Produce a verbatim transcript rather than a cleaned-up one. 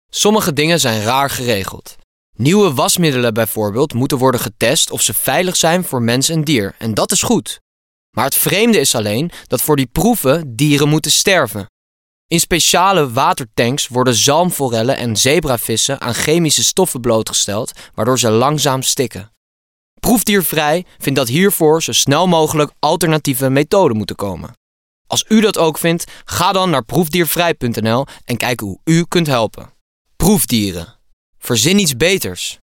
Sommige dingen zijn raar geregeld. Nieuwe wasmiddelen bijvoorbeeld moeten worden getest of ze veilig zijn voor mens en dier. En dat is goed. Maar het vreemde is alleen dat voor die proeven dieren moeten sterven. In speciale watertanks worden zalmforellen en zebravissen aan chemische stoffen blootgesteld, waardoor ze langzaam stikken. Proefdiervrij vindt dat hiervoor zo snel mogelijk alternatieve methoden moeten komen. Als u dat ook vindt, ga dan naar proefdiervrij punt n l en kijk hoe u kunt helpen. Proefdieren. Verzin iets beters.